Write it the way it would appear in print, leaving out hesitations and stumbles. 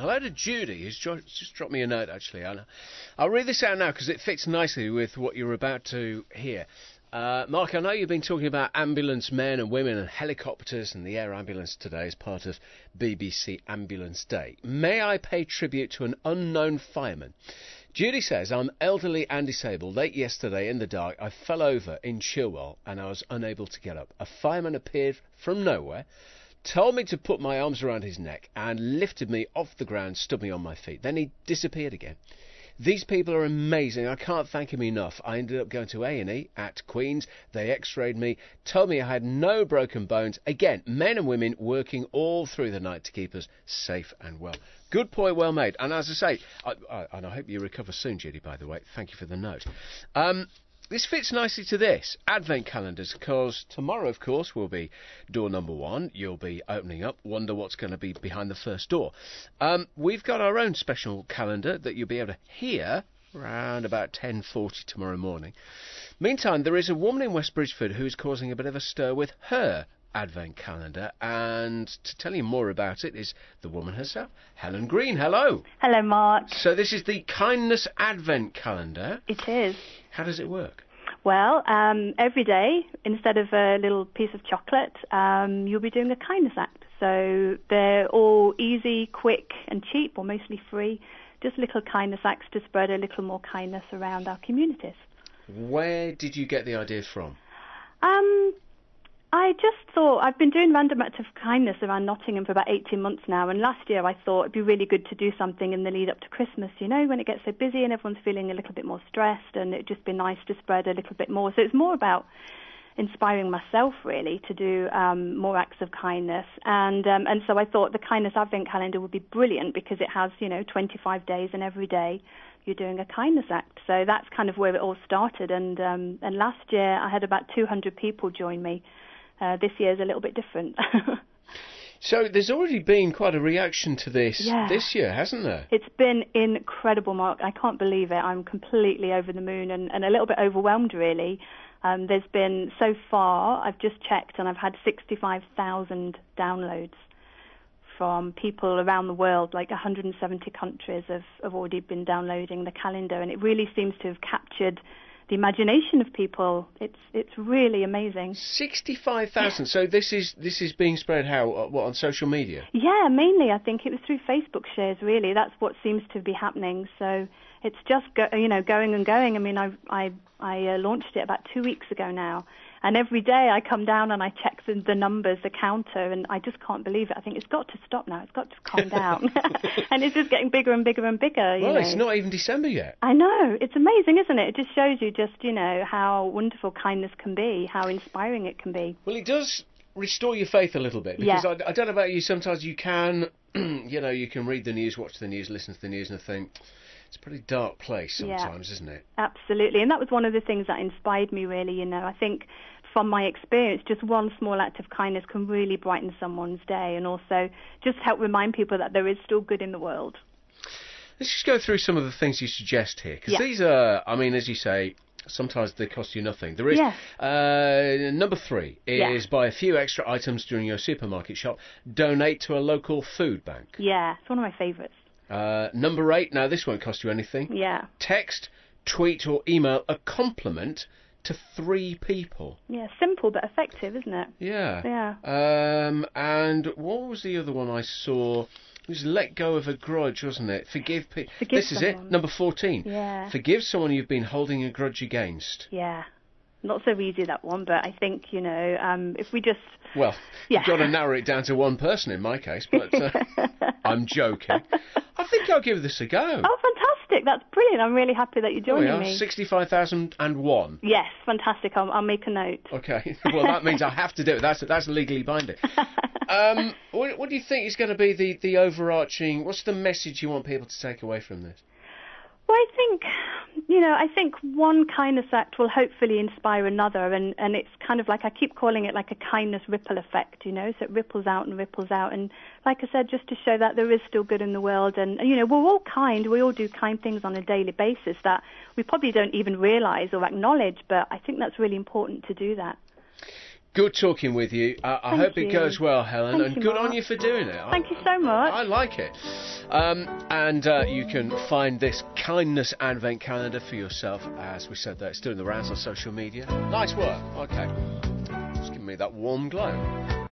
Hello to Judy, who's just dropped me a note, actually. I'll read this out now because it fits nicely with what you're about to hear. Mark, I know you've been talking about ambulance men and women and helicopters and the air ambulance today as part of BBC Ambulance Day. May I pay tribute to an unknown fireman? Judy says, I'm elderly and disabled. Late yesterday in the dark, I fell over in Chilwell and I was unable to get up. A fireman appeared from nowhere, told me to put my arms around his neck and lifted me off the ground, stood me on my feet. Then he disappeared again. These people are amazing. I can't thank him enough. I ended up going to A&E at Queen's. They x-rayed me, told me I had no broken bones. Again, men and women working all through the night to keep us safe and well. Good point, well made. And as I say, and I hope you recover soon, Judy, by the way. Thank you for the note. This fits nicely to this, Advent calendars, because tomorrow, of course, will be door number 1. You'll be opening up, wonder what's going to be behind the first door. We've got our own special calendar that you'll be able to hear around about 10:40 tomorrow morning. Meantime, there is a woman in West Bridgford who's causing a bit of a stir with her Advent calendar, and to tell you more about it is the woman herself, Helen Green. Hello. Hello, Mark. So this is the Kindness Advent calendar. It is. How does it work? Well, every day, instead of a little piece of chocolate, you'll be doing a kindness act. So they're all easy, quick and cheap, or mostly free. Just little kindness acts to spread a little more kindness around our communities. Where did you get the idea from? I just thought, I've been doing random acts of kindness around Nottingham for about 18 months now, and last year I thought it'd be really good to do something in the lead up to Christmas, you know, when it gets so busy and everyone's feeling a little bit more stressed, and it'd just be nice to spread a little bit more. So it's more about inspiring myself, really, to do more acts of kindness. And so I thought the Kindness Advent calendar would be brilliant because it has, 25 days, and every day you're doing a kindness act. So that's kind of where it all started. And last year I had about 200 people join me. This year's a little bit different. So there's already been quite a reaction to this this year, hasn't there? It's been incredible, Mark. I can't believe it. I'm completely over the moon and a little bit overwhelmed, really. There's been, so far, I've just checked, and I've had 65,000 downloads from people around the world. Like 170 countries have already been downloading the calendar, and it really seems to have captured the imagination of people. It's really amazing. 65,000. So this is being spread how? What, on social media? Yeah, mainly I think it was through Facebook shares. Really, that's what seems to be happening. So it's just going and going. I mean, I launched it about 2 weeks ago now, and every day I come down and I check the numbers, the counter, and I just can't believe it. I think it's got to stop now. It's got to calm down. And it's just getting bigger and bigger and bigger. Well, it's not even December yet. I know. It's amazing, isn't it? It just shows you how wonderful kindness can be, how inspiring it can be. Well, it does restore your faith a little bit, because I don't know about you, sometimes you can, you can read the news, watch the news, listen to the news, and think, it's a pretty dark place sometimes, isn't it? Absolutely. And that was one of the things that inspired me, really. I think from my experience, just one small act of kindness can really brighten someone's day, and also just help remind people that there is still good in the world. Let's just go through some of the things you suggest here, because these are, I mean, as you say, sometimes they cost you nothing. There is number 3 is buy a few extra items during your supermarket shop, donate to a local food bank. Yeah, it's one of my favourites. Number 8, now this won't cost you anything. Yeah. Text, tweet or email a compliment to 3 people. Yeah, simple but effective, isn't it? Yeah. Yeah. And what was the other one I saw? It was let go of a grudge, wasn't it? Forgive people. This someone. is it, number 14. Yeah. Forgive someone you've been holding a grudge against. Yeah. Not so easy, that one, but I think, if we just... Well, you've got to narrow it down to one person in my case, but I'm joking. I think I'll give this a go. Oh, fantastic. That's brilliant. I'm really happy that you're joining me. 65,001. Yes, fantastic. I'll make a note. Okay. Well, that means I have to do it. That's legally binding. What do you think is going to be the overarching... What's the message you want people to take away from this? Well, I think one kindness act will hopefully inspire another, and it's kind of like, I keep calling it like a kindness ripple effect, so it ripples out, and like I said, just to show that there is still good in the world, and we're all kind, we all do kind things on a daily basis that we probably don't even realise or acknowledge, but I think that's really important to do that. Good talking with you. I hope it goes well, Helen, Thank and you, good Mark. on you for doing it. Thank you so much. I like it. And you can find this kindness advent calendar for yourself. As we said, it's doing the rounds on social media. Nice work. Okay. Just giving me that warm glow.